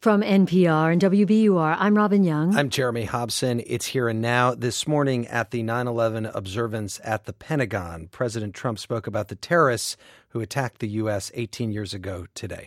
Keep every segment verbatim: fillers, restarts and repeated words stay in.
From N P R and W B U R, I'm Robin Young. I'm Jeremy Hobson. It's Here and Now. This morning at the nine eleven observance at the Pentagon, President Trump spoke about the terrorists who attacked the U S eighteen years ago today.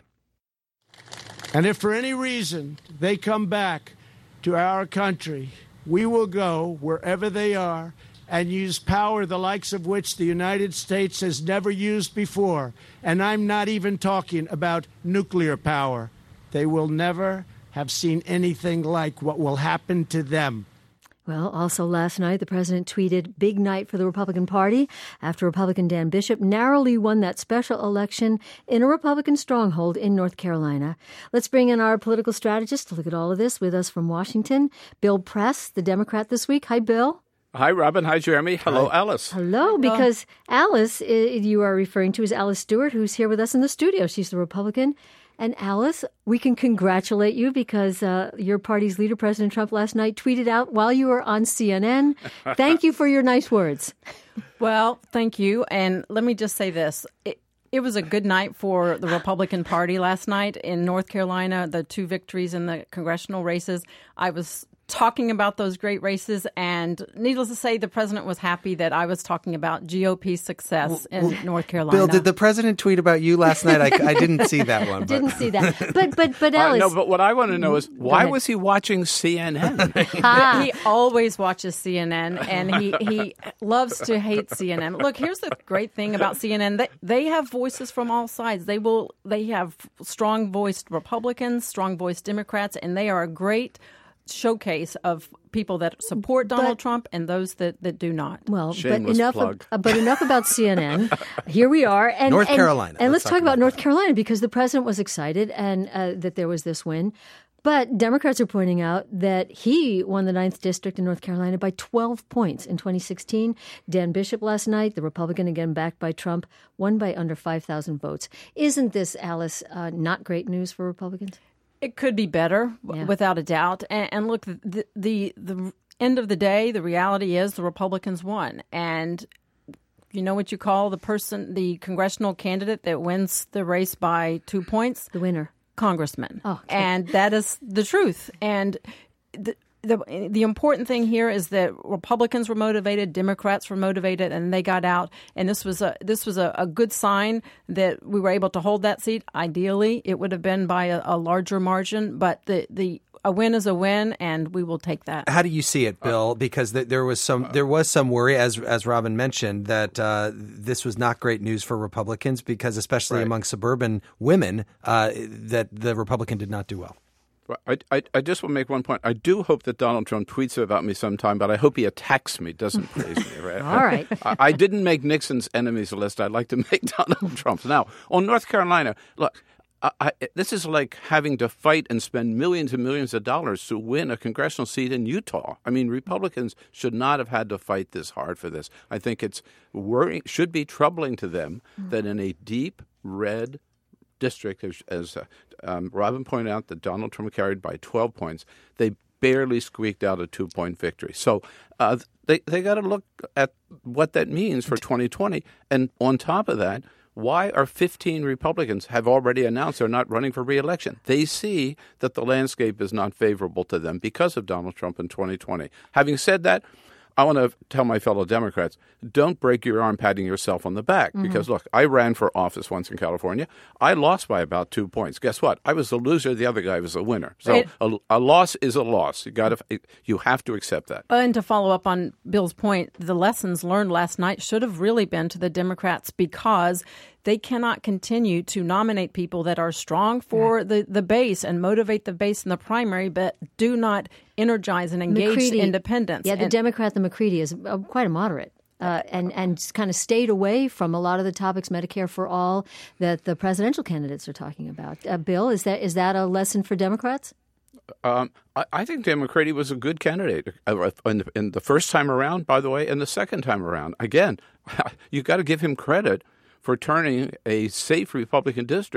And if for any reason they come back to our country, we will go wherever they are and use power the likes of which the United States has never used before. And I'm not even talking about nuclear power. They will never have seen anything like what will happen to them. Well, also last night, the president tweeted, big night for the Republican Party after Republican Dan Bishop narrowly won that special election in a Republican stronghold in North Carolina. Let's bring in our political strategist to look at all of this. With us from Washington, Bill Press, the Democrat this week. Hi, Bill. Hi, Robin. Hi, Jeremy. Hello, Hi. Alice. Hello, because Alice, you are referring to, is Alice Stewart, who's here with us in the studio. She's the Republican. And Alice, we can congratulate you because uh, your party's leader, President Trump, last night tweeted out while you were on C N N. Thank you for your nice words. Well, thank you. And let me just say this. It, it was a good night for the Republican Party last night in North Carolina, the two victories in the congressional races. I was talking about those great races, and needless to say, the president was happy that I was talking about G O P success in well, North Carolina. Bill, did the president tweet about you last night? I, I didn't see that one. But. Didn't see that. But but but Alice, uh, no. But what I want to know is why was he watching C N N? He always watches C N N, and he he loves to hate C N N. Look, here's the great thing about C N N: they they have voices from all sides. They will they have strong voiced Republicans, strong voiced Democrats, and they are a great showcase of people that support Donald but, Trump and those that, that do not. Well, Shameless but enough, plug. Of, but enough about C N N. Here we are. And, North and, Carolina. And let's, let's talk about, about North that. Carolina because the president was excited and uh, that there was this win. But Democrats are pointing out that he won the ninth district in North Carolina by twelve points in twenty sixteen. Dan Bishop last night, the Republican again backed by Trump, won by under five thousand votes. Isn't this, Alice, uh, not great news for Republicans? It could be better, yeah. without a doubt. And, and look, the, the the end of the day, the reality is the Republicans won. And you know what you call the person, the congressional candidate that wins the race by two points? The winner. Congressman. Oh, okay. And that is the truth. And the, the the important thing here is that Republicans were motivated, Democrats were motivated, and they got out. And this was a this was a, a good sign that we were able to hold that seat. Ideally, it would have been by a, a larger margin, but the the a win is a win, and we will take that. How do you see it, Bill? Because th- there was some there was some worry, as as Robin mentioned, that uh, this was not great news for Republicans, because especially right. among suburban women, uh, that the Republican did not do well. I, I, I just want to make one point. I do hope that Donald Trump tweets about me sometime, but I hope he attacks me, doesn't praise me. Right? All right. I, I didn't make Nixon's enemies list. I'd like to make Donald Trump's. Now, on North Carolina, look, I, I, this is like having to fight and spend millions and millions of dollars to win a congressional seat in Utah. I mean, Republicans should not have had to fight this hard for this. I think it's worrying, should be troubling to them mm-hmm. that in a deep red district, as, as uh, um, Robin pointed out, that Donald Trump carried by twelve points, they barely squeaked out a two-point victory. So uh, they they got to look at what that means for twenty twenty. And on top of that, why are fifteen Republicans have already announced they're not running for re-election? They see that the landscape is not favorable to them because of Donald Trump in twenty twenty. Having said that, I want to tell my fellow Democrats, don't break your arm patting yourself on the back. Mm-hmm. Because, look, I ran for office once in California. I lost by about two points. Guess what? I was the loser. The other guy was the winner. So it, a, a loss is a loss. You got to, you have to accept that. And to follow up on Bill's point, the lessons learned last night should have really been to the Democrats, because they cannot continue to nominate people that are strong for yeah. the, the base and motivate the base in the primary, but do not energize and engage McCready, independents. Yeah, the and, Democrat, the McCready, is uh, quite a moderate. Uh, and, and kind of stayed away from a lot of the topics, Medicare for all, that the presidential candidates are talking about. Uh, Bill, is that is that a lesson for Democrats? Um, I, I think Dan McCready was a good candidate in the, in the first time around, by the way, and the second time around. Again, you've got to give him credit for turning a safe Republican district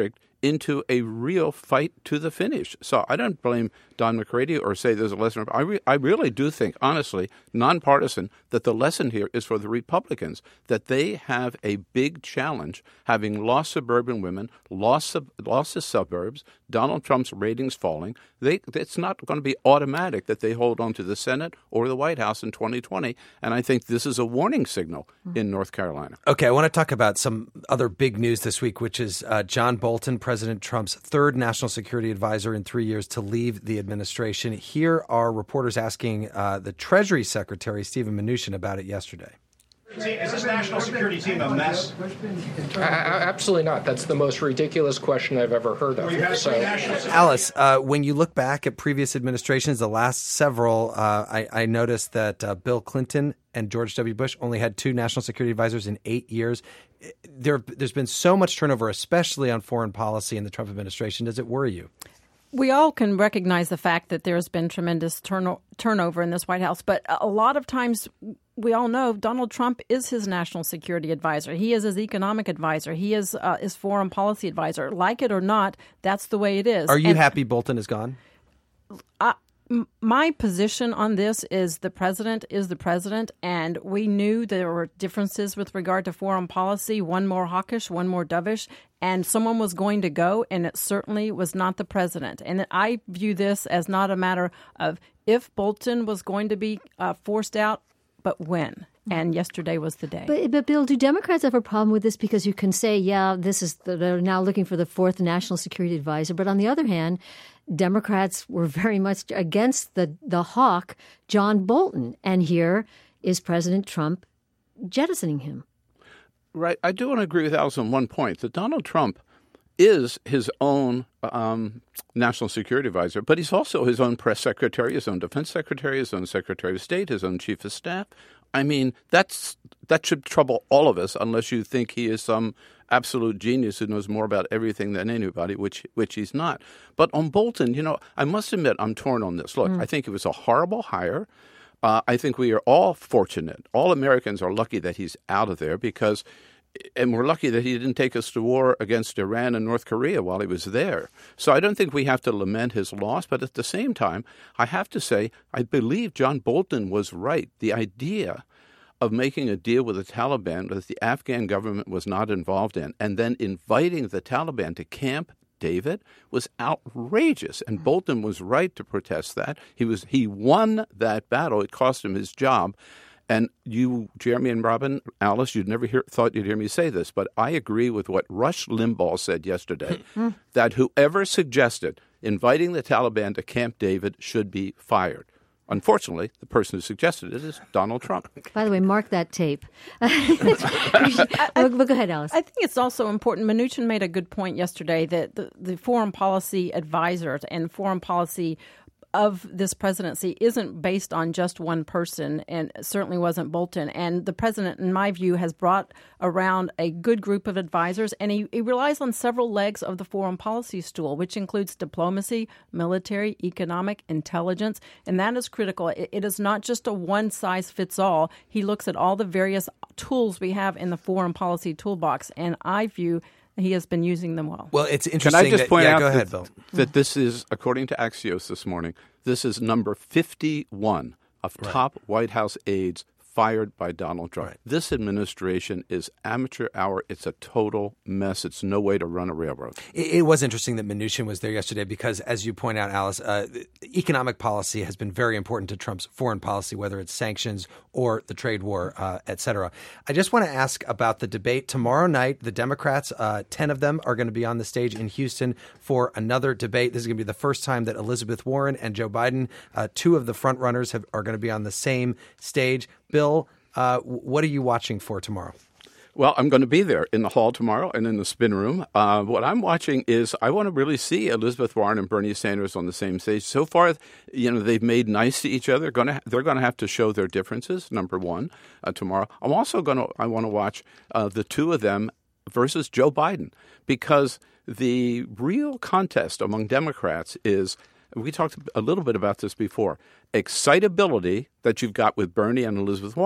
into a real fight to the finish. So I don't blame Don McCready or say there's a lesson. I, re- I really do think, honestly, nonpartisan, that the lesson here is for the Republicans, that they have a big challenge, having lost suburban women, lost, sub- lost the suburbs, Donald Trump's ratings falling. They, it's not going to be automatic that they hold on to the Senate or the White House in twenty twenty. And I think this is a warning signal mm-hmm. in North Carolina. Okay, I want to talk about some other big news this week, which is uh, John Bolton, President Trump's third national security advisor in three years to leave the administration. Here are reporters asking uh, the Treasury Secretary, Steven Mnuchin, about it yesterday. Is this national security team a mess? Uh, absolutely not. That's the most ridiculous question I've ever heard of. So, Alice, uh, when you look back at previous administrations, the last several, uh, I, I noticed that uh, Bill Clinton and George W. Bush only had two national security advisors in eight years. There, there's been so much turnover, especially on foreign policy in the Trump administration. Does it worry you? We all can recognize the fact that there's been tremendous turno- turnover in this White House, but a lot of times we all know Donald Trump is his national security advisor. He is his economic advisor. He is uh, his foreign policy advisor. Like it or not, that's the way it is. Are you and happy Bolton is gone? I, m- my position on this is the president is the president, and we knew there were differences with regard to foreign policy, one more hawkish, one more dovish, and someone was going to go, and it certainly was not the president. And I view this as not a matter of if Bolton was going to be uh, forced out, but when. And yesterday was the day. But, but Bill, do Democrats have a problem with this? Because you can say, yeah, this is the, they're now looking for the fourth national security advisor. But on the other hand, Democrats were very much against the, the hawk, John Bolton. And here is President Trump jettisoning him. Right. I do want to agree with Alice on one point, that Donald Trump is his own um, national security advisor, but he's also his own press secretary, his own defense secretary, his own secretary of state, his own chief of staff. I mean, that's that should trouble all of us unless you think he is some absolute genius who knows more about everything than anybody, which which he's not. But on Bolton, you know, I must admit I'm torn on this. Look, mm. I think it was a horrible hire. Uh, I think we are all fortunate. All Americans are lucky that he's out of there because and we're lucky that he didn't take us to war against Iran and North Korea while he was there. So I don't think we have to lament his loss. But at the same time, I have to say, I believe John Bolton was right. The idea of making a deal with the Taliban that the Afghan government was not involved in and then inviting the Taliban to Camp David was outrageous. And Bolton was right to protest that. He was he won that battle. It cost him his job. And you, Jeremy and Robin, Alice, you'd never hear, thought you'd hear me say this, but I agree with what Rush Limbaugh said yesterday, that whoever suggested inviting the Taliban to Camp David should be fired. Unfortunately, the person who suggested it is Donald Trump. By the way, mark that tape. Well, go ahead, Alice. I think it's also important. Mnuchin made a good point yesterday that the, the foreign policy advisors and foreign policy of this presidency isn't based on just one person, and certainly wasn't Bolton. And the president, in my view, has brought around a good group of advisors, and he, he relies on several legs of the foreign policy stool, which includes diplomacy, military, economic, intelligence, and that is critical. It, it is not just a one-size-fits-all. He looks at all the various tools we have in the foreign policy toolbox, and I view he has been using them well. Well, it's interesting. Can I just that, point yeah, out go ahead, that, Bill. that this is, according to Axios this morning, this is number fifty-one of right. top White House aides fired by Donald Trump. Right. This administration is amateur hour. It's a total mess. It's no way to run a railroad. It, it was interesting that Mnuchin was there yesterday because, as you point out, Alice, uh, economic policy has been very important to Trump's foreign policy, whether it's sanctions or the trade war, uh, et cetera. I just want to ask about the debate tomorrow night. The Democrats, uh, ten of them, are going to be on the stage in Houston for another debate. This is going to be the first time that Elizabeth Warren and Joe Biden, uh, two of the front runners, have, are going to be on the same stage. Bill, uh, what are you watching for tomorrow? Well, I'm going to be there in the hall tomorrow and in the spin room. Uh, what I'm watching is I want to really see Elizabeth Warren and Bernie Sanders on the same stage. So far, you know, they've made nice to each other. Going to, they're going to have to show their differences, number one, uh, tomorrow. I'm also going to I want to watch uh, the two of them versus Joe Biden, because the real contest among Democrats is, we talked a little bit about this before, excitability that you've got with Bernie and Elizabeth Warren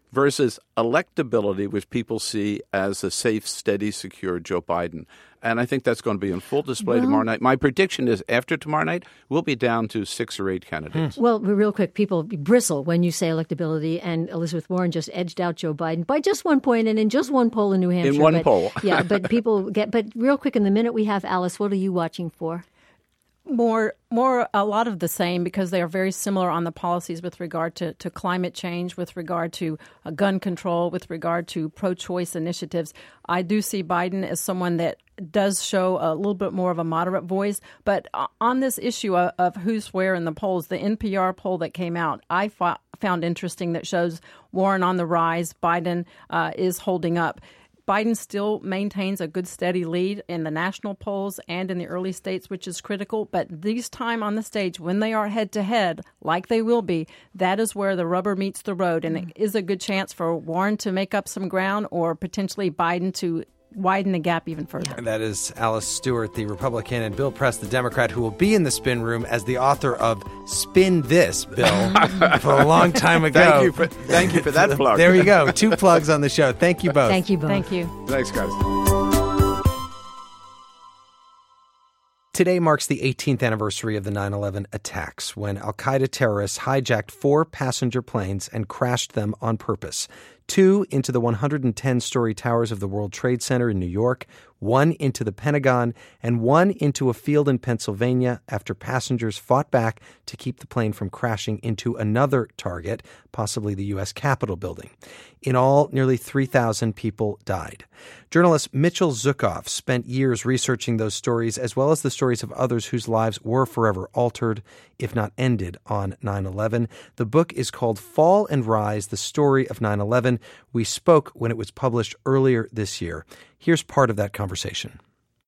versus electability, which people see as a safe, steady, secure Joe Biden. And I think that's going to be in full display well, tomorrow night. My prediction is after tomorrow night, we'll be down to six or eight candidates. Well, real quick, people bristle when you say electability, and Elizabeth Warren just edged out Joe Biden by just one point and in just one poll in New Hampshire. In one but, poll. yeah, but people get, but real quick, in the minute we have, Alice, what are you watching for? More, more, a lot of the same, because they are very similar on the policies with regard to, to climate change, with regard to uh, gun control, with regard to pro-choice initiatives. I do see Biden as someone that does show a little bit more of a moderate voice. But on this issue of, of who's where in the polls, the N P R poll that came out, I fo- found interesting that shows Warren on the rise, Biden uh, is holding up. Biden still maintains a good, steady lead in the national polls and in the early states, which is critical. But this time on the stage, when they are head-to-head, like they will be, that is where the rubber meets the road. And it is a good chance for Warren to make up some ground or potentially Biden to widen the gap even further. That is Alice Stewart, the Republican, and Bill Press, the Democrat, who will be in the spin room as the author of Spin This, Bill, for a long time ago. Thank you for, thank you for that plug. There you go. Two plugs on the show. Thank you both. Thank you both. Thank you. Thanks, guys. Today marks the eighteenth anniversary of the nine eleven attacks, when al-Qaeda terrorists hijacked four passenger planes and crashed them on purpose. Two into the one hundred ten-story towers of the World Trade Center in New York, one into the Pentagon, and one into a field in Pennsylvania after passengers fought back to keep the plane from crashing into another target, possibly the U S Capitol building. In all, nearly three thousand people died. Journalist Mitchell Zuckoff spent years researching those stories, as well as the stories of others whose lives were forever altered, if not ended, on nine eleven. The book is called Fall and Rise, The Story of nine eleven. We spoke when it was published earlier this year. Here's part of that conversation.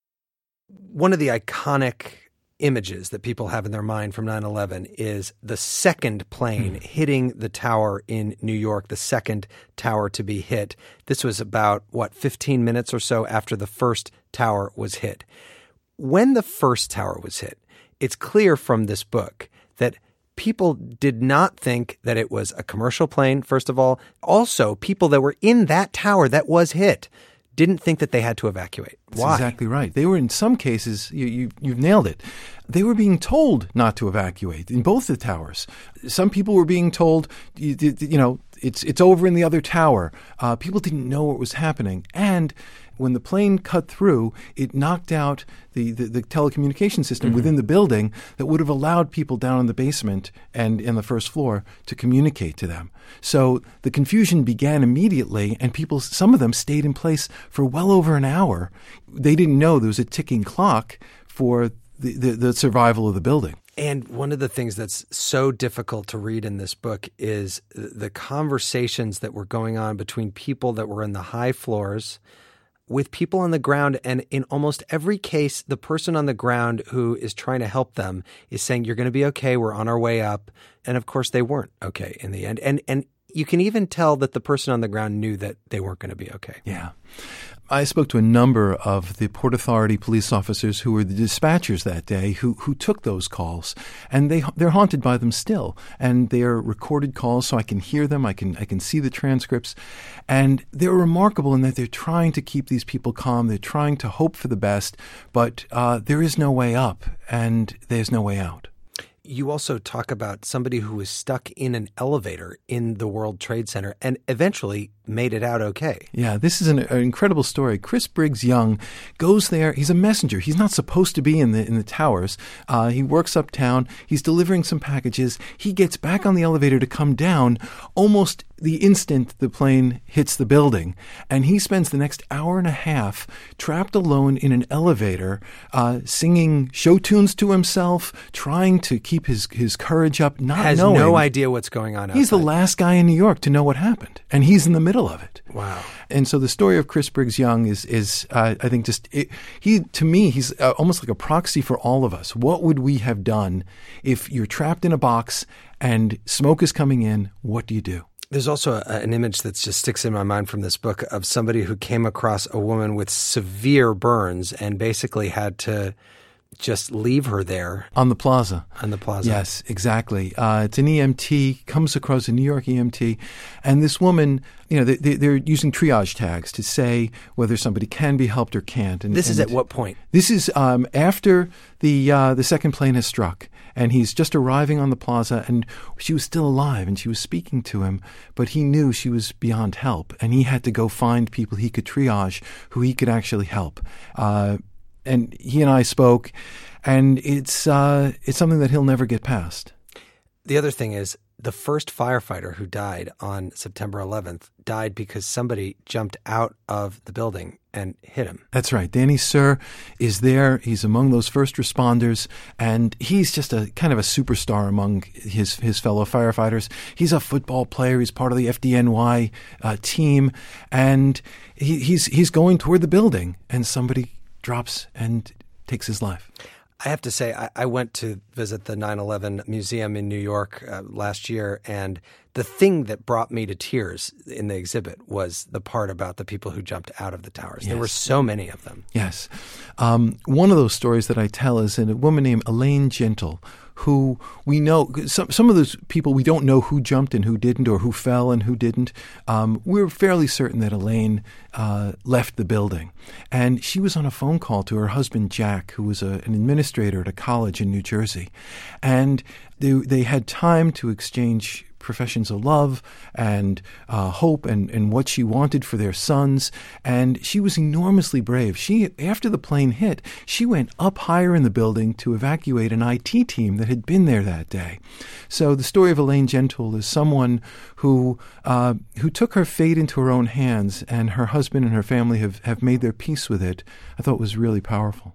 One of the iconic images that people have in their mind from nine eleven is the second plane mm. hitting the tower in New York, the second tower to be hit. This was about, what, fifteen minutes or so after the first tower was hit. When the first tower was hit, it's clear from this book that people did not think that it was a commercial plane, first of all. Also, people that were in that tower that was hit didn't think that they had to evacuate. That's Why? Exactly right. They were, in some cases, you, you, you've nailed it. They were being told not to evacuate in both the towers. Some people were being told, you, you know, it's it's over in the other tower. Uh, people didn't know what was happening. And when the plane cut through, it knocked out the, the, the telecommunication system mm-hmm. within the building that would have allowed people down in the basement and in the first floor to communicate to them. So the confusion began immediately, and people, some of them stayed in place for well over an hour. They didn't know there was a ticking clock for the, the, the survival of the building. And one of the things that's so difficult to read in this book is the conversations that were going on between people that were in the high floors with people on the ground. And in almost every case, the person on the ground who is trying to help them is saying, you're going to be okay. We're on our way up. And of course, they weren't okay in the end. And, and you can even tell that the person on the ground knew that they weren't going to be okay. Yeah. I spoke to a number of the Port Authority police officers who were the dispatchers that day who who took those calls, and they they're haunted by them still. And they are recorded calls, so I can hear them, I can I can see the transcripts, and they're remarkable in that they're trying to keep these people calm. They're trying to hope for the best, but uh, there is no way up, and there's no way out. You also talk about somebody who was stuck in an elevator in the World Trade Center and eventually made it out okay. Yeah, this is an, an incredible story. Chris Briggs Young goes there. He's a messenger. He's not supposed to be in the in the towers. Uh, he works uptown. He's delivering some packages. He gets back on the elevator to come down almost the instant the plane hits the building. And he spends the next hour and a half trapped alone in an elevator, uh, singing show tunes to himself, trying to keep his, his courage up, not Has knowing. no idea what's going on outside. He's the last guy in New York to know what happened. And he's in the middle of it. Wow. And so the story of Chris Briggs Young is, is uh, I think, just it, he to me, he's uh, almost like a proxy for all of us. What would we have done if you're trapped in a box and smoke is coming in? What do you do? There's also a, an image that just sticks in my mind from this book of somebody who came across a woman with severe burns and basically had to just leave her there on the plaza. On the plaza. Yes, exactly. Uh, it's an E M T, comes across a New York E M T, and this woman, you know, they, they're using triage tags to say whether somebody can be helped or can't. And this is and at what point? This is um, after the uh, the second plane has struck, and he's just arriving on the plaza, and she was still alive, and she was speaking to him, but he knew she was beyond help, and he had to go find people he could triage who he could actually help. Uh, and he and I spoke, and it's uh, it's something that he'll never get past. The other thing is, the first firefighter who died on September eleventh died because somebody jumped out of the building and hit him. That's right. Danny Sir is there. He's among those first responders, and he's just a kind of a superstar among his his fellow firefighters. He's a football player. He's part of the F D N Y uh, team, and he, he's he's going toward the building, and somebody drops and takes his life. I have to say, I, I went to visit the nine eleven Museum in New York uh, last year, and the thing that brought me to tears in the exhibit was the part about the people who jumped out of the towers. Yes. There were so many of them. Yes. Um, one of those stories that I tell is a woman named Elaine Gentle, who we know, some, some of those people we don't know who jumped and who didn't, or who fell and who didn't. Um, we're fairly certain that Elaine uh, left the building. And she was on a phone call to her husband, Jack, who was a, an administrator at a college in New Jersey. And they, they had time to exchange professions of love and uh, hope and, and what she wanted for their sons. And she was enormously brave. She, after the plane hit, she went up higher in the building to evacuate an I T team that had been there that day. So the story of Elaine Gentle is someone who uh, who took her fate into her own hands, and her husband and her family have, have made their peace with it. I thought it was really powerful.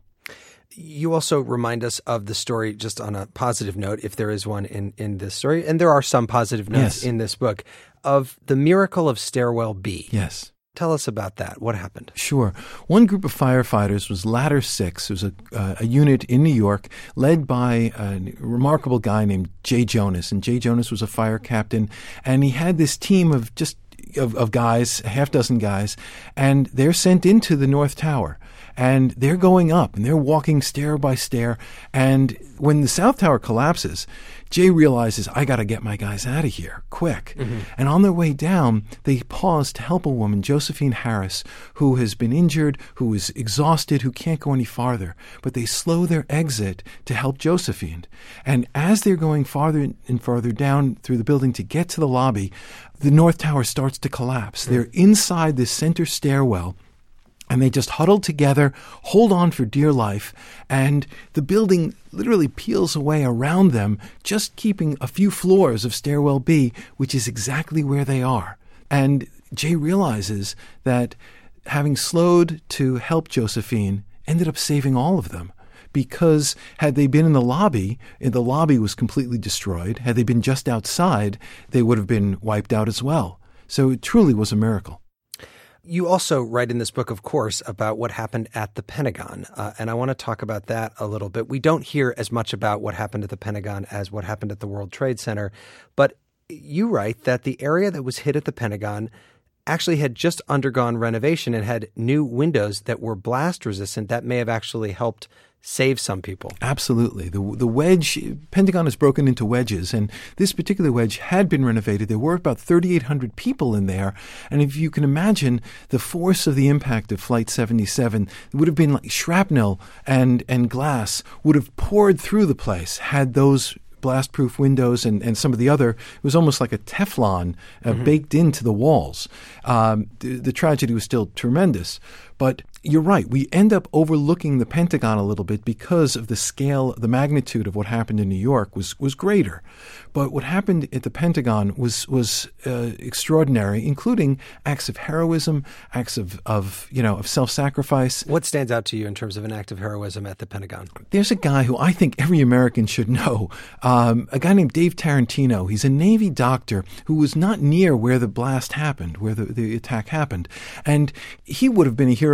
You also remind us of the story, just on a positive note, if there is one in, in this story, and there are some positive notes yes. in this book, of the miracle of Stairwell B. Yes. Tell us about that. What happened? Sure. One group of firefighters was Ladder Six. It was a, uh, a unit in New York led by a remarkable guy named Jay Jonas. And Jay Jonas was a fire captain, and he had this team of just of, of guys, a half dozen guys, and they're sent into the North Tower. And they're going up, and they're walking stair by stair. And when the South Tower collapses, Jay realizes, I got to get my guys out of here, quick. Mm-hmm. And on their way down, they pause to help a woman, Josephine Harris, who has been injured, who is exhausted, who can't go any farther. But they slow their exit to help Josephine. And as they're going farther and farther down through the building to get to the lobby, the North Tower starts to collapse. Mm-hmm. They're inside this center stairwell, and they just huddle together, hold on for dear life, and the building literally peels away around them, just keeping a few floors of Stairwell B, which is exactly where they are. And Jay realizes that having slowed to help Josephine ended up saving all of them. Because had they been in the lobby, the lobby was completely destroyed. Had they been just outside, they would have been wiped out as well. So it truly was a miracle. You also write in this book, of course, about what happened at the Pentagon, uh, and I want to talk about that a little bit. We don't hear as much about what happened at the Pentagon as what happened at the World Trade Center, but you write that the area that was hit at the Pentagon actually had just undergone renovation and had new windows that were blast resistant. That may have actually helped save some people. Absolutely. The the wedge, Pentagon is broken into wedges, and this particular wedge had been renovated. There were about thirty-eight hundred people in there, and if you can imagine the force of the impact of Flight seventy-seven, it would have been like shrapnel and, and glass would have poured through the place had those blast-proof windows and, and some of the other, it was almost like a Teflon uh, mm-hmm. baked into the walls. Um, the, the tragedy was still tremendous. But you're right. We end up overlooking the Pentagon a little bit because of the scale, the magnitude of what happened in New York was was greater. But what happened at the Pentagon was was uh, extraordinary, including acts of heroism, acts of, of you know of self-sacrifice. What stands out to you in terms of an act of heroism at the Pentagon? There's a guy who I think every American should know. Um, a guy named Dave Tarantino. He's a Navy doctor who was not near where the blast happened, where the, the attack happened, and he would have been a hero had he just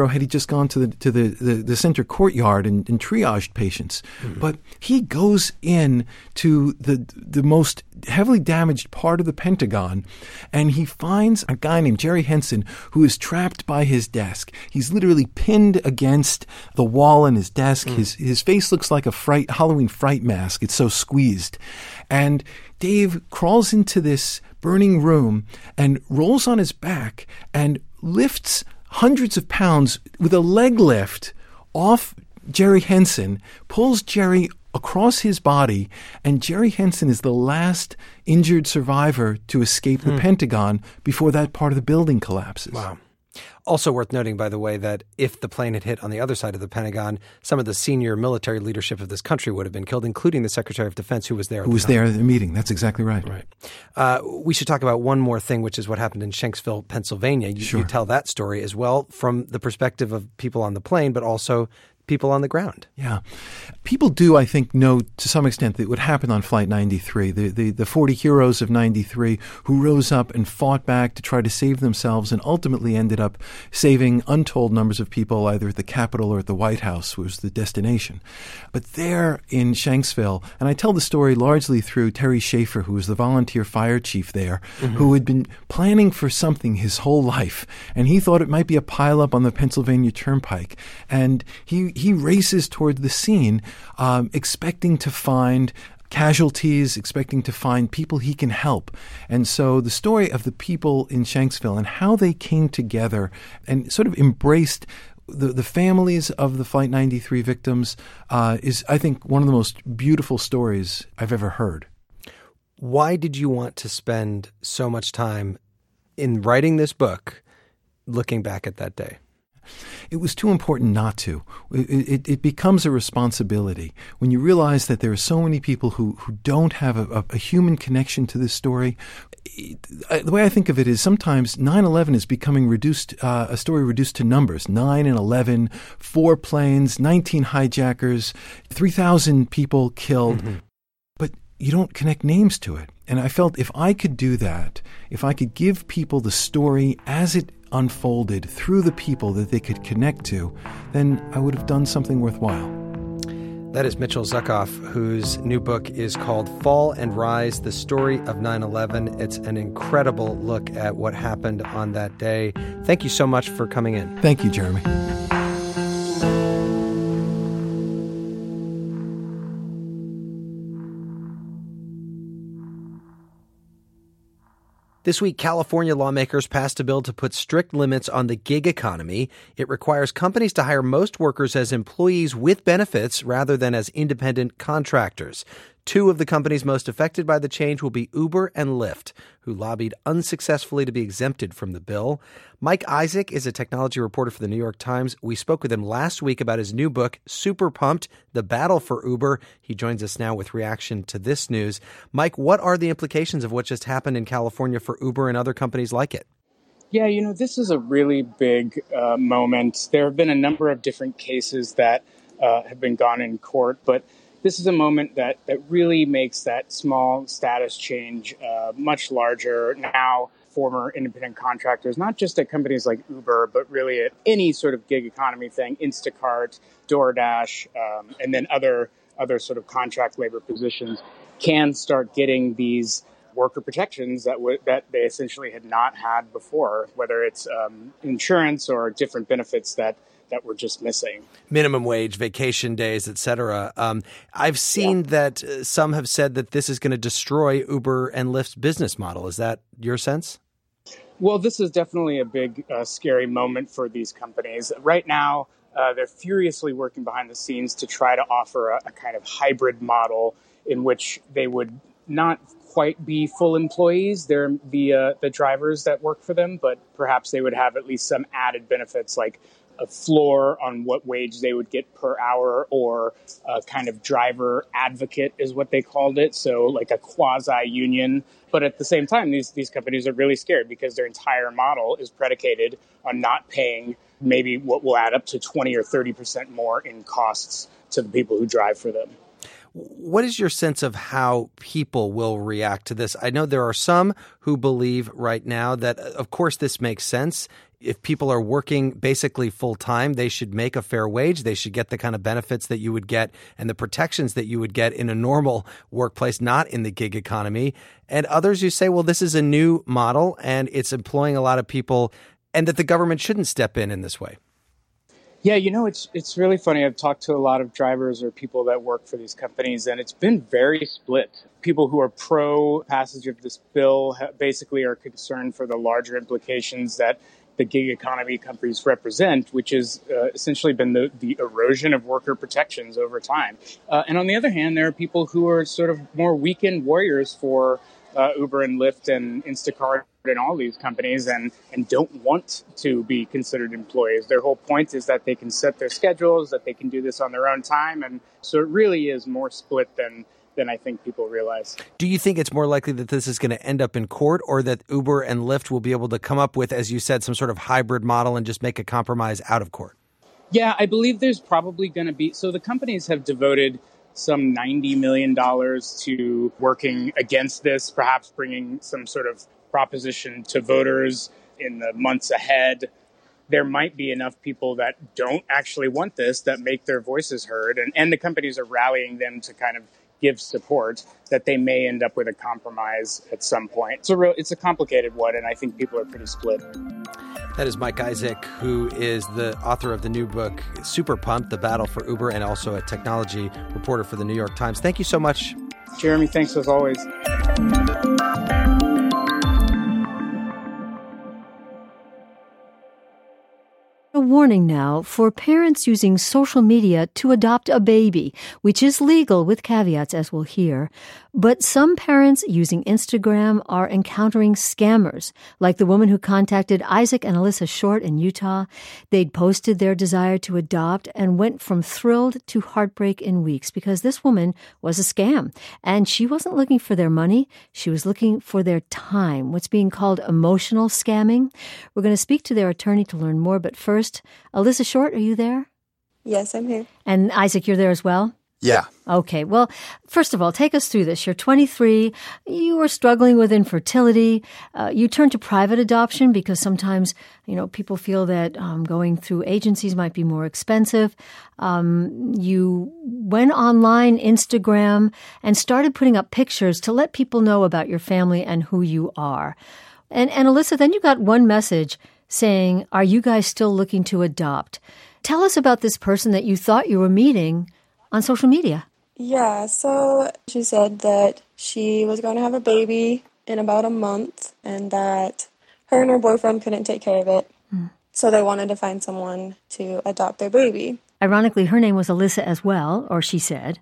just gone to the to the, the, the center courtyard and, and triaged patients. Mm-hmm. But he goes in to the the most heavily damaged part of the Pentagon, and he finds a guy named Jerry Henson who is trapped by his desk. He's literally pinned against the wall in his desk. Mm. His his face looks like a fright Halloween fright mask. It's so squeezed. And Dave crawls into this burning room and rolls on his back and lifts hundreds of pounds with a leg lift off Jerry Henson, pulls Jerry across his body, and Jerry Henson is the last injured survivor to escape the hmm. Pentagon before that part of the building collapses. Wow. Also worth noting, by the way, that if the plane had hit on the other side of the Pentagon, some of the senior military leadership of this country would have been killed, including the Secretary of Defense, who was there. Who was there at the meeting. That's exactly right. Right. Uh, we should talk about one more thing, which is what happened in Shanksville, Pennsylvania. You, sure. you tell that story as well from the perspective of people on the plane, but also people on the ground. Yeah. People do, I think, know to some extent that what happened on Flight ninety-three, the, the, the forty heroes of ninety-three who rose up and fought back to try to save themselves and ultimately ended up saving untold numbers of people either at the Capitol or at the White House was the destination. But there in Shanksville, and I tell the story largely through Terry Schaefer, who was the volunteer fire chief there, mm-hmm. who had been planning for something his whole life, and he thought it might be a pileup on the Pennsylvania Turnpike. And he He races toward the scene, um, expecting to find casualties, expecting to find people he can help. And so the story of the people in Shanksville and how they came together and sort of embraced the, the families of the Flight ninety-three victims uh, is, I think, one of the most beautiful stories I've ever heard. Why did you want to spend so much time in writing this book looking back at that day? It was too important not to. It, it, it becomes a responsibility. When you realize that there are so many people who, who don't have a, a, a human connection to this story, it, I, the way I think of it is sometimes nine eleven is becoming reduced, uh, a story reduced to numbers. nine and eleven, four planes, nineteen hijackers, three thousand people killed. Mm-hmm. But you don't connect names to it. And I felt if I could do that, if I could give people the story as it unfolded through the people that they could connect to, then I would have done something worthwhile. That is Mitchell Zuckoff, whose new book is called Fall and Rise, The Story of nine eleven. It's an incredible look at what happened on that day. Thank you so much for coming in. Thank you, Jeremy. This week, California lawmakers passed a bill to put strict limits on the gig economy. It requires companies to hire most workers as employees with benefits rather than as independent contractors. Two of the companies most affected by the change will be Uber and Lyft, who lobbied unsuccessfully to be exempted from the bill. Mike Isaac is a technology reporter for the New York Times. We spoke with him last week about his new book, Super Pumped, The Battle for Uber. He joins us now with reaction to this news. Mike, what are the implications of what just happened in California for Uber and other companies like it? Yeah, you know, this is a really big uh, moment. There have been a number of different cases that uh, have been gone in court, but this is a moment that, that really makes that small status change uh, much larger. Now, former independent contractors, not just at companies like Uber, but really at any sort of gig economy thing, Instacart, DoorDash, um, and then other other sort of contract labor positions, can start getting these worker protections that w- that they essentially had not had before, whether it's um, insurance or different benefits that that we're just missing. Minimum wage, vacation days, et cetera. Um, I've seen yeah. that uh, some have said that this is going to destroy Uber and Lyft's business model. Is that your sense? Well, this is definitely a big, uh, scary moment for these companies. Right now, uh, they're furiously working behind the scenes to try to offer a, a kind of hybrid model in which they would not quite be full employees. They're the, uh, the drivers that work for them, but perhaps they would have at least some added benefits like a floor on what wage they would get per hour, or a kind of driver advocate is what they called it. So like a quasi-union. But at the same time, these, these companies are really scared because their entire model is predicated on not paying maybe what will add up to twenty or thirty percent more in costs to the people who drive for them. What is your sense of how people will react to this? I know there are some who believe right now that, of course, this makes sense. If people are working basically full time, they should make a fair wage. They should get the kind of benefits that you would get and the protections that you would get in a normal workplace, not in the gig economy. And others who say, well, this is a new model and it's employing a lot of people and that the government shouldn't step in in this way. Yeah, you know, it's it's really funny. I've talked to a lot of drivers or people that work for these companies, and it's been very split. People who are pro passage of this bill basically are concerned for the larger implications that the gig economy companies represent, which has uh, essentially been the, the erosion of worker protections over time. Uh, and on the other hand, there are people who are sort of more weekend warriors for uh, Uber and Lyft and Instacart and all these companies and, and don't want to be considered employees. Their whole point is that they can set their schedules, that they can do this on their own time. And so it really is more split than than I think people realize. Do you think it's more likely that this is going to end up in court or that Uber and Lyft will be able to come up with, as you said, some sort of hybrid model and just make a compromise out of court? Yeah, I believe there's probably going to be. So the companies have devoted some ninety million dollars to working against this, perhaps bringing some sort of proposition to voters in the months ahead. There might be enough people that don't actually want this that make their voices heard. And, and the companies are rallying them to kind of give support that they may end up with a compromise at some point. It's a real, it's a complicated one, and I think people are pretty split. That is Mike Isaac, who is the author of the new book, Super Pumped, The Battle for Uber, and also a technology reporter for the New York Times. Thank you so much. Jeremy, thanks as always. A warning now for parents using social media to adopt a baby, which is legal with caveats, as we'll hear. But some parents using Instagram are encountering scammers, like the woman who contacted Isaac and Alyssa Short in Utah. They'd posted their desire to adopt and went from thrilled to heartbreak in weeks because this woman was a scam. And she wasn't looking for their money. She was looking for their time, what's being called emotional scamming. We're going to speak to their attorney to learn more. But first, Alyssa Short, are you there? Yes, I'm here. And Isaac, you're there as well? Yeah. Okay. Well, first of all, take us through this. You're twenty-three. You were struggling with infertility. Uh, you turned to private adoption because sometimes, you know, people feel that um, going through agencies might be more expensive. Um, you went online, Instagram, and started putting up pictures to let people know about your family and who you are. And, and Alyssa, then you got one message saying, "Are you guys still looking to adopt?" Tell us about this person that you thought you were meeting on social media. Yeah, so she said that she was going to have a baby in about a month and that her and her boyfriend couldn't take care of it. Mm. So they wanted to find someone to adopt their baby. Ironically, her name was Alyssa as well, or she said.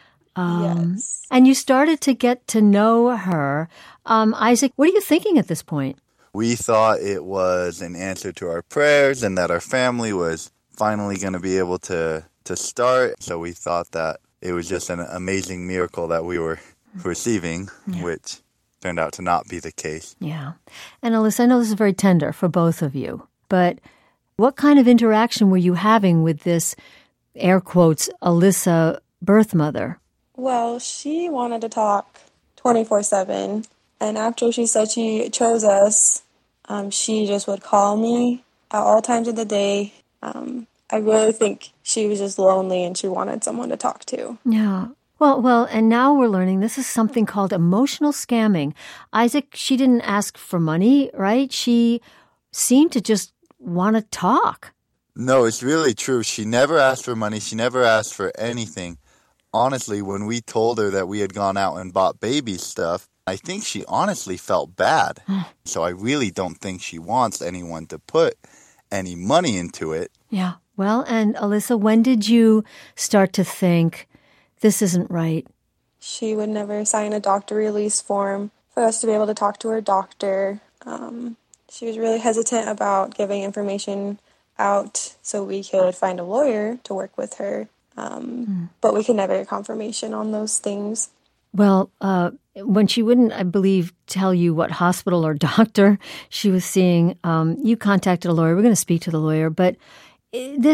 Um, yes. And you started to get to know her. Um, Isaac, what are you thinking at this point? We thought it was an answer to our prayers and that our family was finally going to be able to to start. So we thought that it was just an amazing miracle that we were receiving, yeah. which turned out to not be the case. Yeah. And Alyssa, I know this is very tender for both of you, but what kind of interaction were you having with this, air quotes, Alyssa birth mother? Well, she wanted to talk twenty-four seven, and after she said she chose us, um, she just would call me at all times of the day. Um, I really think she was just lonely and she wanted someone to talk to. Yeah. Well, well, and now we're learning this is something called emotional scamming. Isaac, she didn't ask for money, right? She seemed to just want to talk. No, it's really true. She never asked for money. She never asked for anything. Honestly, when we told her that we had gone out and bought baby stuff, I think she honestly felt bad. So I really don't think she wants anyone to put any money into it. Yeah. Well, and Alyssa, when did you start to think this isn't right? She would never sign a doctor release form for us to be able to talk to her doctor. Um, she was really hesitant about giving information out so we could find a lawyer to work with her. Um, mm. But we could never get confirmation on those things. Well, uh, when she wouldn't, I believe, tell you what hospital or doctor she was seeing, um, you contacted a lawyer. We're going to speak to the lawyer, but this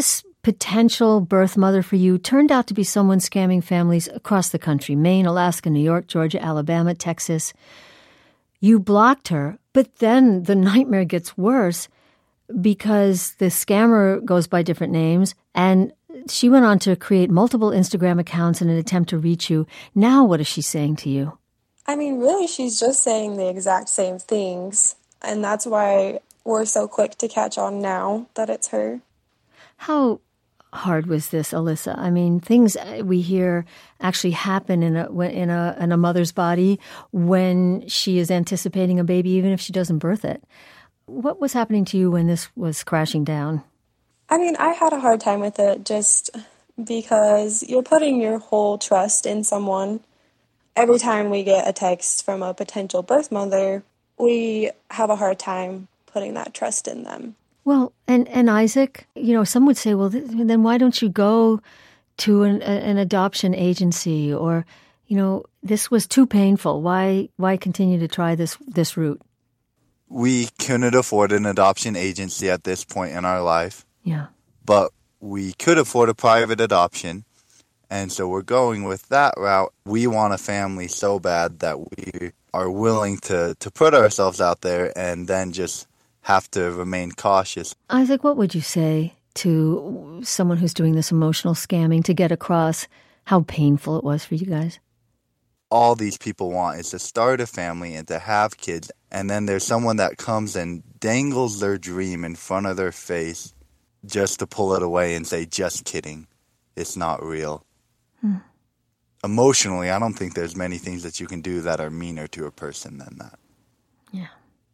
potential birth mother for you turned out to be someone scamming families across the country, Maine, Alaska, New York, Georgia, Alabama, Texas. You blocked her, but then the nightmare gets worse because the scammer goes by different names, and she went on to create multiple Instagram accounts in an attempt to reach you. Now what is she saying to you? I mean, really, she's just saying the exact same things, and that's why we're so quick to catch on now that it's her. How hard was this, Alyssa? I mean, things we hear actually happen in a in a in a mother's body when she is anticipating a baby, even if she doesn't birth it. What was happening to you when this was crashing down? I mean, I had a hard time with it just because you're putting your whole trust in someone. Every time we get a text from a potential birth mother, we have a hard time putting that trust in them. Well, and, and Isaac, you know, some would say, well, th- then why don't you go to an, a, an adoption agency? Or, you know, this was too painful. Why why continue to try this this route? We couldn't afford an adoption agency at this point in our life. Yeah. But we could afford a private adoption. And so we're going with that route. We want a family so bad that we are willing to, to put ourselves out there and then just have to remain cautious. Isaac, what would you say to someone who's doing this emotional scamming to get across how painful it was for you guys? All these people want is to start a family and to have kids. And then there's someone that comes and dangles their dream in front of their face just to pull it away and say, just kidding. It's not real. Hmm. Emotionally, I don't think there's many things that you can do that are meaner to a person than that. Yeah.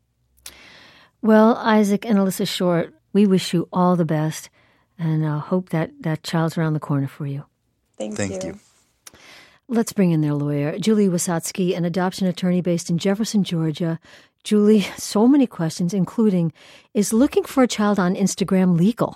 Well, Isaac and Alyssa Short, we wish you all the best and uh, hope that that child's around the corner for you. Thank, Thank you. you. Let's bring in their lawyer, Julie Wasatsky, an adoption attorney based in Jefferson, Georgia. Julie, so many questions, including, is looking for a child on Instagram legal?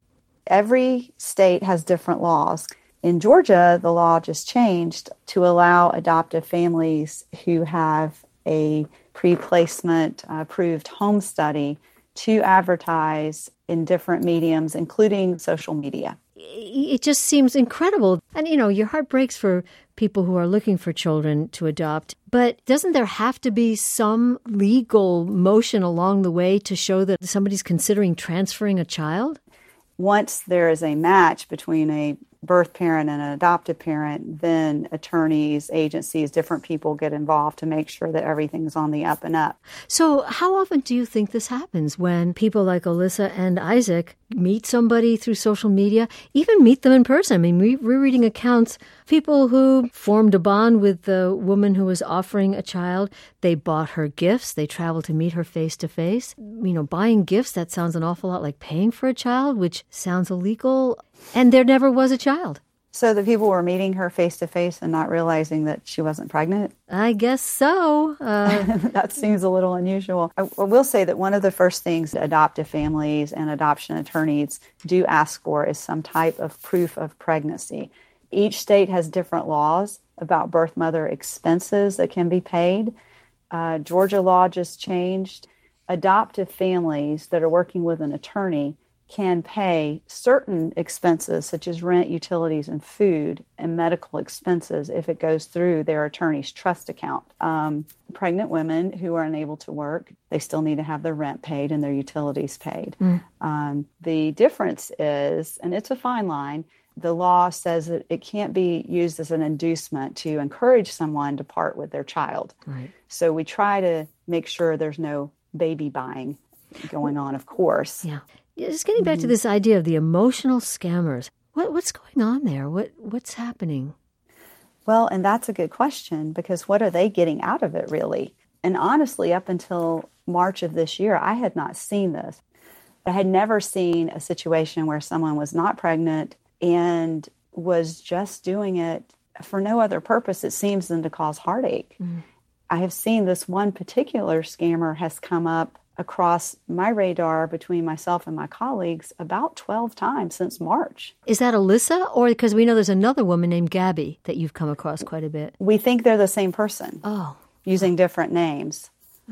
Every state has different laws. In Georgia, the law just changed to allow adoptive families who have a pre-placement uh, approved home study to advertise in different mediums, including social media. It just seems incredible. And, you know, your heart breaks for people who are looking for children to adopt. But doesn't there have to be some legal motion along the way to show that somebody's considering transferring a child? Once there is a match between a birth parent and an adoptive parent, then attorneys, agencies, different people get involved to make sure that everything's on the up and up. So how often do you think this happens when people like Alyssa and Isaac meet somebody through social media, even meet them in person? I mean, we, we're reading accounts, people who formed a bond with the woman who was offering a child. They bought her gifts. They traveled to meet her face to face. You know, buying gifts, that sounds an awful lot like paying for a child, which sounds illegal. And there never was a child. So the people were meeting her face-to-face and not realizing that she wasn't pregnant? I guess so. Uh, that seems a little unusual. I, I will say that one of the first things adoptive families and adoption attorneys do ask for is some type of proof of pregnancy. Each state has different laws about birth mother expenses that can be paid. Uh, Georgia law just changed. Adoptive families that are working with an attorney can pay certain expenses such as rent, utilities, and food and medical expenses if it goes through their attorney's trust account. Um, pregnant women who are unable to work, they still need to have their rent paid and their utilities paid. Mm. Um, the difference is, and it's a fine line, the law says that it can't be used as an inducement to encourage someone to part with their child. Right. So we try to make sure there's no baby buying going on, of course. Yeah. Just getting back mm-hmm. to this idea of the emotional scammers, what, what's going on there? What What's happening? Well, and that's a good question, because what are they getting out of it, really? And honestly, up until March of this year, I had not seen this. I had never seen a situation where someone was not pregnant and was just doing it for no other purpose, it seems, than to cause heartache. Mm-hmm. I have seen this one particular scammer has come up across my radar between myself and my colleagues about twelve times since March. Is that Alyssa? Or because we know there's another woman named Gabby that you've come across quite a bit. We think they're the same person. Oh. Using different names.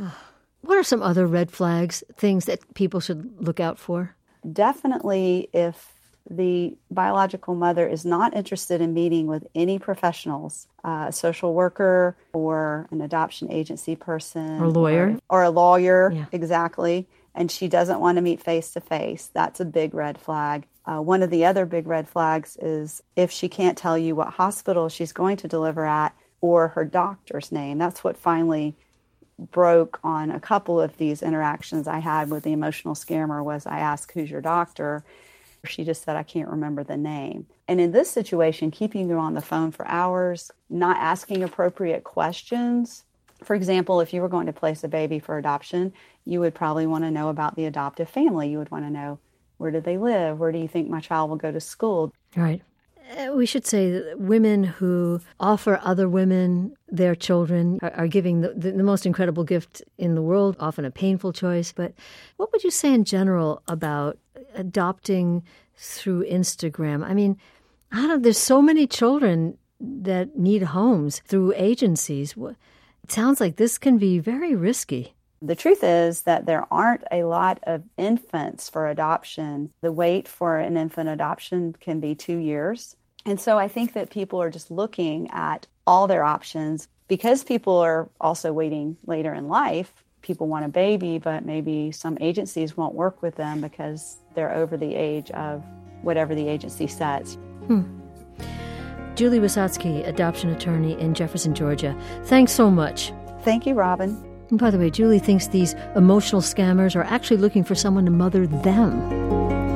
What are some other red flags, things that people should look out for? Definitely if the biological mother is not interested in meeting with any professionals, uh, a social worker or an adoption agency person. Or a lawyer. Or, or a lawyer, yeah. exactly. And she doesn't want to meet face-to-face. That's a big red flag. Uh, one of the other big red flags is if she can't tell you what hospital she's going to deliver at or her doctor's name. That's what finally broke on a couple of these interactions I had with the emotional scammer was I asked, who's your doctor? She just said, I can't remember the name. And in this situation, keeping you on the phone for hours, not asking appropriate questions. For example, if you were going to place a baby for adoption, you would probably want to know about the adoptive family. You would want to know, where do they live? Where do you think my child will go to school? Right. We should say that women who offer other women their children are, are giving the, the, the most incredible gift in the world, often a painful choice. But what would you say in general about adopting through Instagram? I mean, I don't know, there's so many children that need homes through agencies. It sounds like this can be very risky. The truth is that there aren't a lot of infants for adoption. The wait for an infant adoption can be two years. And so I think that people are just looking at all their options because people are also waiting later in life. People want a baby, but maybe some agencies won't work with them because they're over the age of whatever the agency sets. Hmm. Julie Wysotsky, adoption attorney in Jefferson, Georgia. Thanks so much. Thank you, Robin. And by the way, Julie thinks these emotional scammers are actually looking for someone to mother them.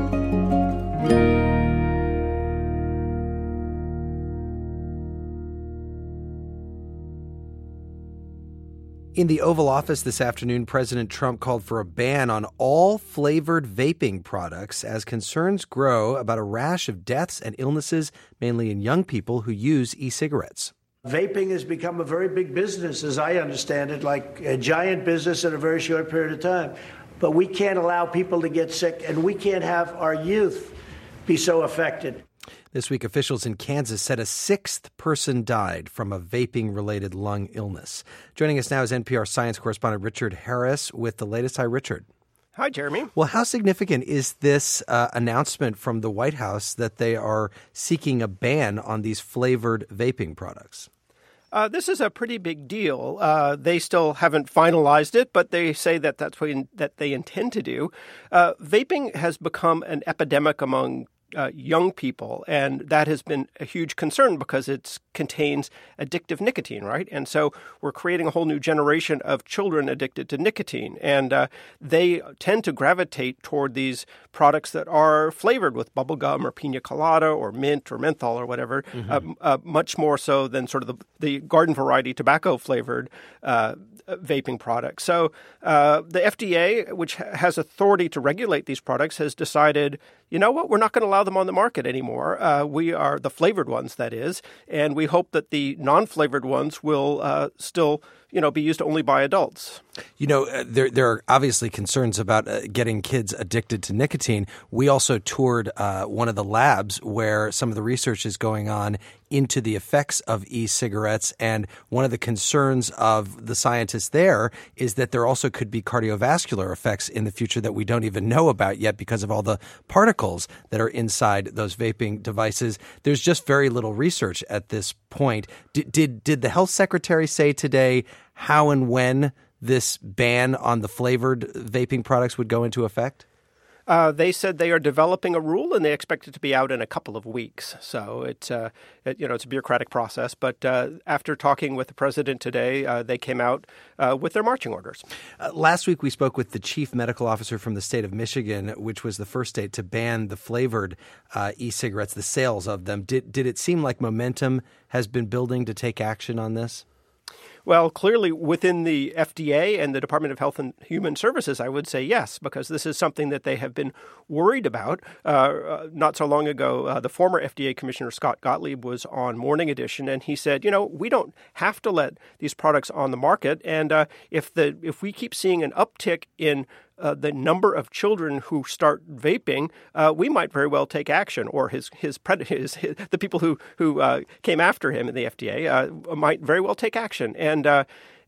In the Oval Office this afternoon, President Trump called for a ban on all flavored vaping products as concerns grow about a rash of deaths and illnesses, mainly in young people who use e-cigarettes. Vaping has become a very big business, as I understand it, like a giant business in a very short period of time. But we can't allow people to get sick, and we can't have our youth be so affected. This week, officials in Kansas said a sixth person died from a vaping-related lung illness. Joining us now is N P R science correspondent Richard Harris with the latest. Hi, Richard. Hi, Jeremy. Well, how significant is this uh, announcement from the White House that they are seeking a ban on these flavored vaping products? Uh, this is a pretty big deal. Uh, they still haven't finalized it, but they say that that's what in, that they intend to do. Uh, vaping has become an epidemic among Uh, young people, and that has been a huge concern because it contains addictive nicotine, right? And so we're creating a whole new generation of children addicted to nicotine, and uh, they tend to gravitate toward these products that are flavored with bubblegum or pina colada or mint or menthol or whatever, mm-hmm. uh, uh, much more so than sort of the, the garden variety tobacco flavored uh, vaping products. So uh, the F D A, which has authority to regulate these products, has decided, you know what, we're not going to allow them on the market anymore. Uh, we are the flavored ones, that is, and we hope that the non-flavored ones will uh, still, you know, be used only by adults. You know, uh, there there are obviously concerns about uh, getting kids addicted to nicotine. We also toured uh, one of the labs where some of the research is going on into the effects of e-cigarettes, and one of the concerns of the scientists there is that there also could be cardiovascular effects in the future that we don't even know about yet because of all the particles that are inside those vaping devices. There's just very little research at this point. Did did, did the health secretary say today how and when this ban on the flavored vaping products would go into effect? Uh, they said they are developing a rule, and they expect it to be out in a couple of weeks. So it's uh, it, you know it's a bureaucratic process. But uh, after talking with the president today, uh, they came out uh, with their marching orders. Uh, last week, we spoke with the chief medical officer from the state of Michigan, which was the first state to ban the flavored uh, e-cigarettes, the sales of them. Did did it seem like momentum has been building to take action on this? Well, clearly within the F D A and the Department of Health and Human Services, I would say yes, because this is something that they have been worried about. Uh, not so long ago, uh, the former F D A Commissioner Scott Gottlieb was on Morning Edition, and he said, you know, we don't have to let these products on the market. And uh, if the if we keep seeing an uptick in Uh, the number of children who start vaping, uh, we might very well take action, or his his, pred- his, his the people who who uh, came after him in the F D A uh, might very well take action. And uh,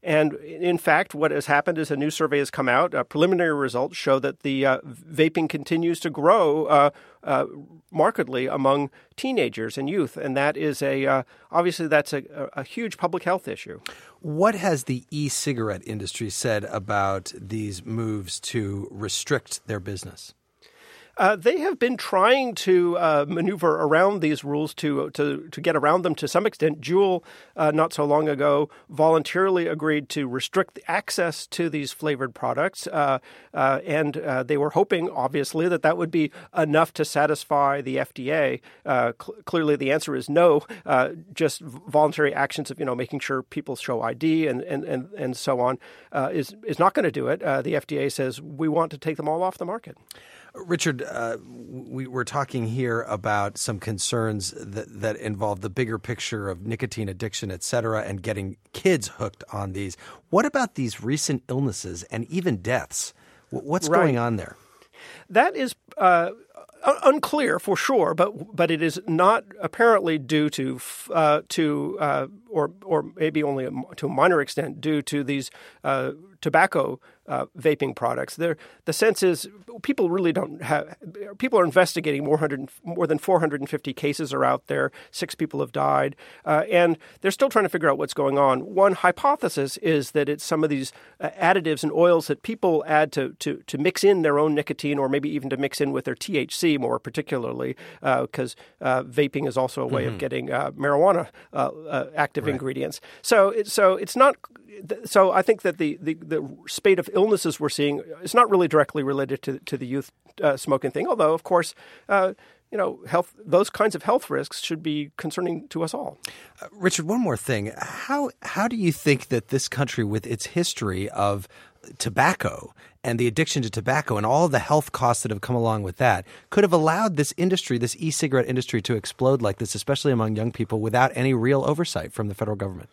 And in fact, what has happened is a new survey has come out. Uh, preliminary results show that the uh, vaping continues to grow uh, uh, markedly among teenagers and youth. And that is a uh, obviously that's a, a huge public health issue. What has the e-cigarette industry said about these moves to restrict their business? Uh, they have been trying to uh, maneuver around these rules to to to get around them to some extent. Juul, uh, not so long ago, voluntarily agreed to restrict the access to these flavored products, uh, uh, and uh, they were hoping, obviously, that that would be enough to satisfy the F D A. Uh, cl- clearly, the answer is no. Uh, just voluntary actions of you know making sure people show I D and and and, and so on uh, is is not going to do it. Uh, the F D A says we want to take them all off the market. Richard, uh, we were talking here about some concerns that, that involve the bigger picture of nicotine addiction, et cetera, and getting kids hooked on these. What about these recent illnesses and even deaths? What's right. going on there? That is uh, unclear for sure, but but it is not apparently due to uh, to uh, or or maybe only a, to a minor extent due to these uh, tobacco uh, vaping products. There, the sense is people really don't have. People are investigating more hundred more than four hundred fifty cases are out there. Six people have died, uh, and they're still trying to figure out what's going on. One hypothesis is that it's some of these uh, additives and oils that people add to to to mix in their own nicotine, or maybe even to mix in with their T H C more particularly, because uh, uh, vaping is also a way mm-hmm. of getting uh, marijuana uh, uh, active right. ingredients. So, it, so it's not. So I think that the, the, the spate of illnesses we're seeing is not really directly related to to the youth uh, smoking thing. Although, of course, uh, you know, health those kinds of health risks should be concerning to us all. Uh, Richard, one more thing: how how do you think that this country, with its history of tobacco and the addiction to tobacco and all of the health costs that have come along with that, could have allowed this industry, this e-cigarette industry, to explode like this, especially among young people, without any real oversight from the federal government?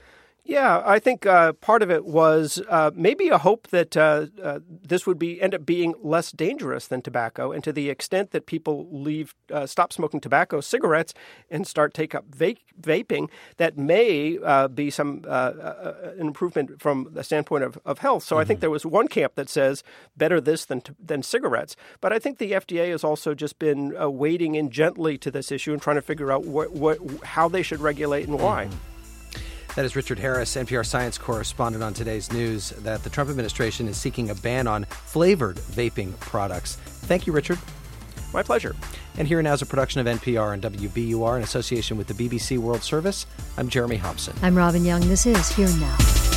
Yeah, I think uh, part of it was uh, maybe a hope that uh, uh, this would be end up being less dangerous than tobacco, and to the extent that people leave, uh, stop smoking tobacco, cigarettes, and start take up va- vaping, that may uh, be some uh, uh, an improvement from the standpoint of, of health. So mm-hmm. I think there was one camp that says better this than than cigarettes, but I think the F D A has also just been uh, wading in gently to this issue and trying to figure out what, what how they should regulate and why. Mm-hmm. That is Richard Harris, N P R science correspondent, on today's news that the Trump administration is seeking a ban on flavored vaping products. Thank you, Richard. My pleasure. And Here and Now is a production of N P R and W B U R in association with the B B C World Service. I'm Jeremy Hobson. I'm Robin Young. This is Here and Now.